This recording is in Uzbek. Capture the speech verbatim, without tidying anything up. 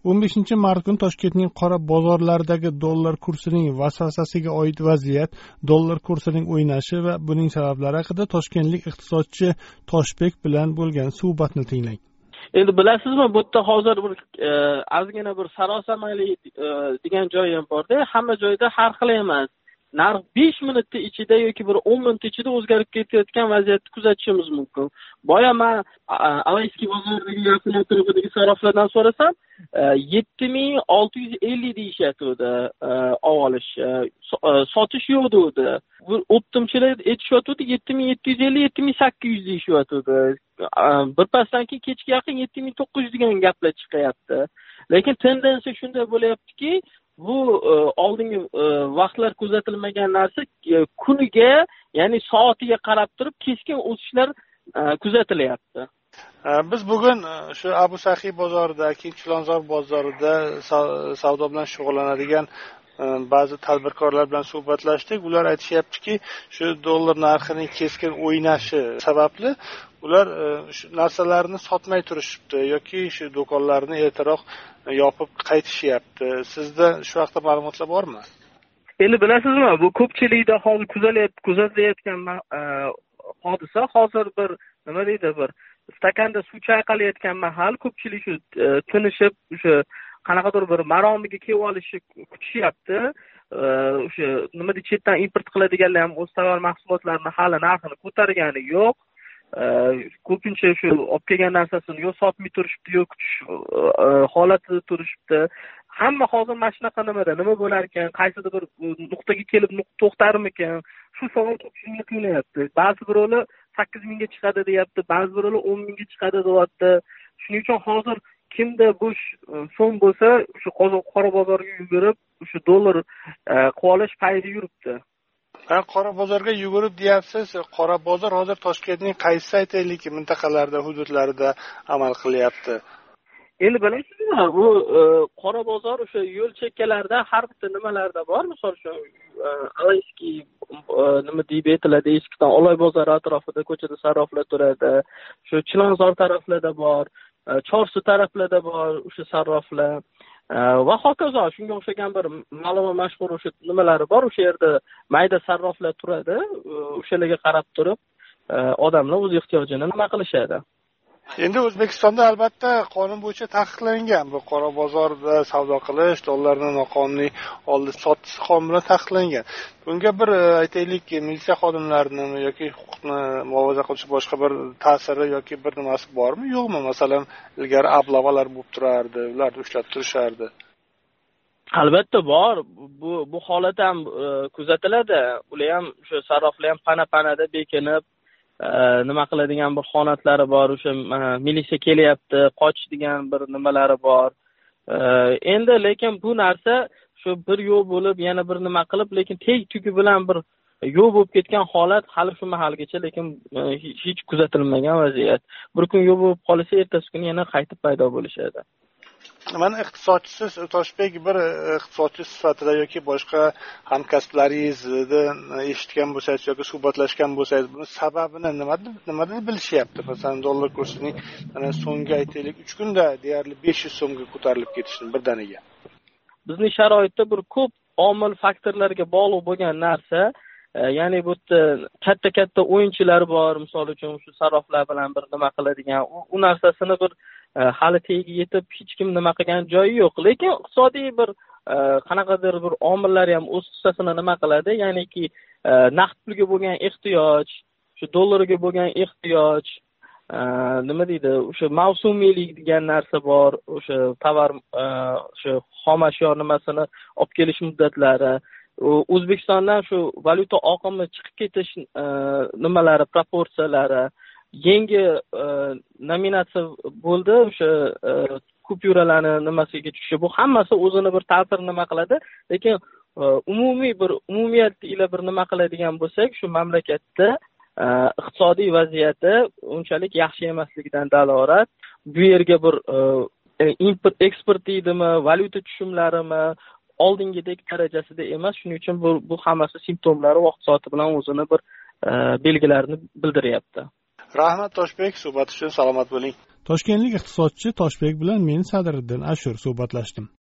o'n beshinchi mart kuni Toshkentning qora bozorlaridagi dollar kursining vasvasasiga oid vaziyat, dollar kursining o'ynashi va buning sabablari haqida toshkentlik iqtisodchi Toshbek bilan bo'lgan suhbatni tinglang. Endi bilasizmi, bu yerda hozir bir ozgina bir sarosamali degan joy ham bor-da, hamma joyda har xil emas. Narx besh minutda ichida yoki bir o'n minut ichida o'zgarib ketayotgan vaziyatni kuzatishimiz mumkin. Boya men Alayski bozoridagi yaqin atrofidagi saroflardan so'rasam, yetti ming olti yuz ellik deyishyapti avvalish. Sotish yo'q dedi. Optimchilar aytishyapti yetti ming yetti yuz ellik, yetti ming sakkiz yuz deyishyapti. Bir pasdan keyin kechga yaqin yetti ming to'qqiz yuz degan gaplar chiqyapti. Lekin tendensiya shunday bo'layaptiki, bu oldingi vaqtlar kuzatilmagan narsa kuniga, ya'ni soatiga qarab turib keskin o'sishlar kuzatilyapti. Biz bugun shu Abu Saxiy bozorida, keyin Chilonzor bozorida savdo bilan shug'ullanadigan ba'zi tadbirkorlar bilan suhbatlashdik. Ular aytishyaptiki, shu dollar narxining keskin o'ynashi sababli ular shu narsalarni sotmay turishibdi yoki shu do'konlarni ertaroq yopib qaytishyapti. Sizda shu haqda ma'lumotlar bormi? Endi bilasizmi, bu ko'pchilikda hozir kuzatilayotgan hodisa, hozir bir nima deydi, bir stakanda suv chayqalayotgan mahal ko'pchilik shu tinishib, o'sha qanaqadir bir maromiga kelib olishi kutishyapti. O'sha nima deydi, chetdan import qiladiganlar ham o'z tovar mahsulotlarini hali narxini ko'targani yo'q. Ko'pincha shu olib kelgan narsasini yo sotmay turishibdi, yo kutish holatida turishibdi. Hamma hozir mana shunaqa nimada nima bo'lar ekan, qaysidir bir nuqtaga kelib to'xtarmikan, shu savol ko'pchilikga qiyinyapti. Ba'zi birovlar sakkiz mingga chiqadi deyapti, ba'zi birovlar o'n mingga chiqadi deyapti. Shuning uchun hozir kimda bo'sh so'm bo'lsa, o'sha qora bozorga yugurib, o'sha dollar qolish payida yuribdi. Ha, qora bozorga yugurib deyapsiz. Qora bozor hozir Toshkentning qaysi aytaylik mintaqalarda, hududlarida amal qilyapti? Endi bilasizmi, bu qora bozor o'sha yo'l chekkalarida har bitta nimalarda bor. Misol uchun Alayski nima deb aytiladi, eskidan Oloy bozori atrofida ko'chada saroflar turadi. Shu Chilonzor taraflarda bor, Chorsu taraflarda bor o'sha saroflar. Va hokazo shunga o'xshagan bir ma'lum mashhur o'sha nimalari bor. O'sha yerda mayda sarroflar turadi. O'shalarga qarab turib odamlar o'z ehtiyojini nima qilishadi. Endi O'zbekistonda albatta qonun bo'yicha taqiqlangan bu qora bozorda savdo qilish, dollarni noqonuniy oldi sotish qonun bilan taqiqlangan. Bunga bir aytaylik militsiya xodimlarining yoki huquqni muhofaza qilish boshqa bir ta'siri yoki bir nimasi bormi, yo'qmi? Masalan, ilgari ablavalar bo'lib turardi, ularni ushlab turishardi. Albatta bor. Bu bu holat ham kuzatiladi. Ular ham o'sha sarroflar ham pana-panada bekinib nima qiladigan bir holatlari bor. O'sha militsiya kelyapti, qoch degan bir nimalari bor. Endi lekin bu narsa shu bir yo'l bo'lib, yana bir nima qilib, lekin teg tugi bilan bir yo'l bo'lib ketgan holat hali shu mahalgacha, lekin hech kuzatilmagan vaziyat. Bir kun yo'l bo'lib qolsa, ertasi kuni yana qaytib paydo bo'lishadi. Mana iqtisodchisiz Toshbek, bir iqtisodchi sifatida yoki boshqa hamkasblaringizdan eshitgan bo'lsangiz yoki suhbatlashgan bo'lsangiz, buni sababini nimada nimada bilishyapti? Masalan, dollar kursining mana so'nggi aytaylik uch kunda deyarli besh yuz so'mga ko'tarilib ketishini birdaniga. Bizning sharoitda bir ko'p omil faktorlarga bog'liq bo'lgan narsa, ya'ni bu yerda katta-katta o'yinchilar bor, misol uchun shu sarroflar bilan bir nima qiladigan, u narsasini bir hali tegi yetib hech kim nima qilgan joyi yo'q. Lekin iqtisodiy bir qanaqadir bir omillar ham o'z hissasini nima qiladi, ya'niki naqd pulga bo'lgan ehtiyoj, shu dollarga bo'lgan ehtiyoj, nima deydi, o'sha mavsumiylik degan narsa bor, o'sha tovar, o'sha xom ashyo nimasini olib kelish muddatlari, O'zbekistondan shu valyuta oqimi chiqib ketish nimalari, proporsiyalari, yangi nominatsiya bo'ldi, o'sha kupyuralarni nimasiga tushishi, bu hammasi o'zini bir ta'sir nima qiladi. Lekin umumiy bir umumiyat ila bir nima qiladigan bo'lsak, shu mamlakatda iqtisodiy vaziyati unchalik yaxshi emasligidan dalolat. Bu yerga bir import eksport deydimi, valyuta tushumlarimi oldingidek darajasida emas. Shuning uchun bu bu hammasi simptomlari vaqt soati bilan o'zini bir belgilarini bildiryapti. Rahmat Toshbek, suhbat uchun salomat bo'ling. toshkentlik iqtisodchi Toshbek bilan men Sadiriddin Ashur suhbatlashdim.